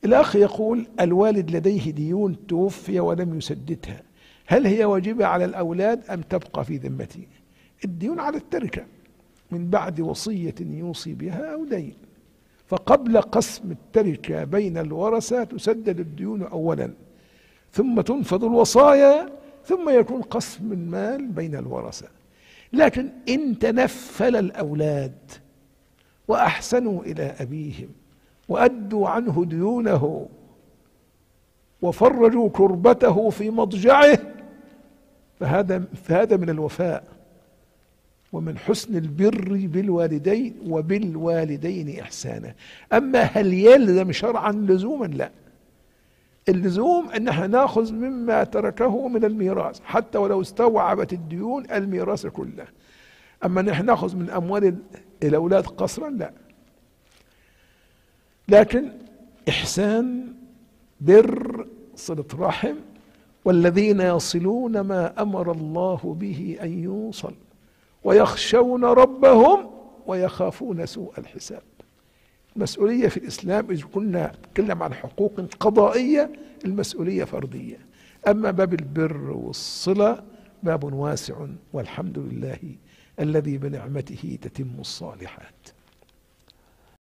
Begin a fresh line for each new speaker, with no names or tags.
الأخ يقول: الوالد لديه ديون توفي ولم يسددها، هل هي واجبة على الأولاد أم تبقى في ذمته؟ الديون على التركة من بعد وصية يوصي بها أو دين، فقبل قسم التركة بين الورثة تسدد الديون أولا، ثم تنفذ الوصايا، ثم يكون قسم المال بين الورثة. لكن إن تنفل الأولاد وأحسنوا إلى أبيهم وأدوا عنه ديونه وفرجوا كربته في مضجعه، فهذا من الوفاء ومن حسن البر بالوالدين وبالوالدين إحسانا. أما هل يلزم شرعا لزوما؟ لا، اللزوم أن احنا ناخذ مما تركه من الميراث حتى ولو استوعبت الديون الميراث كله. أما نحن ناخذ من أموال الأولاد قصرا لا. لكن إحسان، بر، صلة رحم، والذين يصلون ما أمر الله به أن يوصل ويخشون ربهم ويخافون سوء الحساب. المسؤولية في الإسلام إذا كنا نتكلم عن حقوق قضائية، المسؤولية فردية. أما باب البر والصلة باب واسع، والحمد لله الذي بنعمته تتم الصالحات.